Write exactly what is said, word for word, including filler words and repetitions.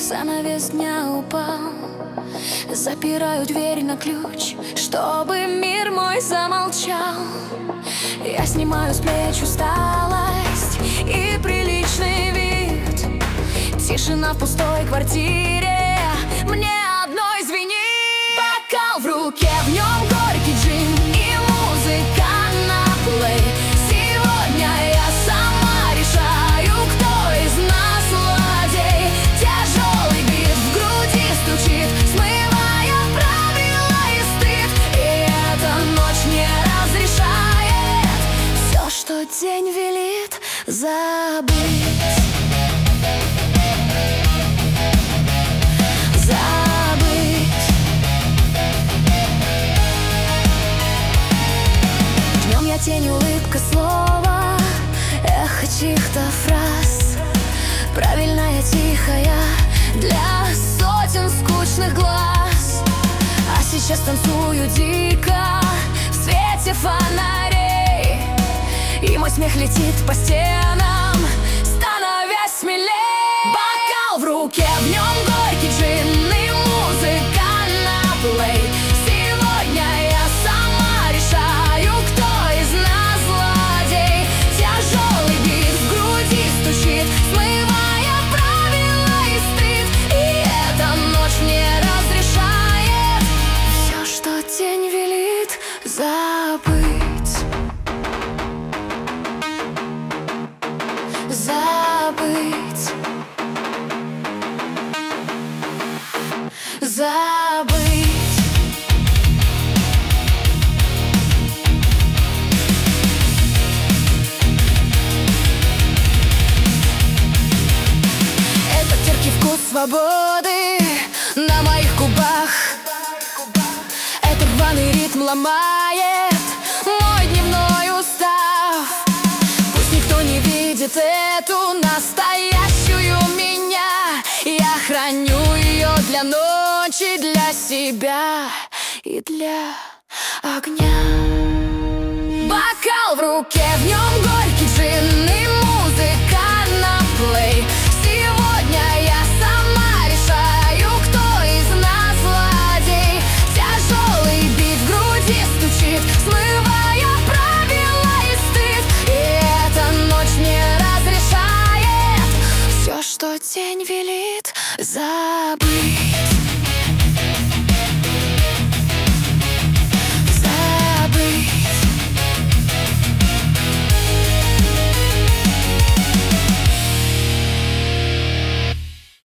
Занавес дня упал, запираю дверь на ключ, чтобы мир мой замолчал. Я снимаю с плеч усталость и приличный вид. Тишина в пустой квартире мне одной звенит. Бокал в руке, в нем горький джин и музыка на плей. Сегодня я сама решаю, кто из нас злодей. Тяжелый бит в груди стучит, смывая правила и стыд. И эта ночь не разрешает все, что день велит, забыть. Тень, улыбка, слово, эхо чьих-то фраз, правильная, тихая для сотен скучных глаз. А сейчас танцую дико в свете фонарей, и мой смех летит по стенам, становясь смелей. Бокал в руке, в нем горький джин и музыка на плей. Сегодня я сама решаю, кто из нас злодей. Тяжелый бит в груди стучит, смывая правила и стыд. И эта ночь мне разрешает все, что день велит, забыть. Забыть. Забыть. Это терпкий вкус свободы на моих губах. Это рваный ритм ломает мой дневной устав. Пусть никто не видит эту настоящую меня. Я храню ее для ночи, для себя и для огня. Бокал в руке, в нем горький джин и музыка на плей. Сегодня я сама решаю, кто из нас злодей. Тяжелый бит в груди стучит, смывая правила и стыд. И эта ночь мне разрешает все, что день велит, забыть.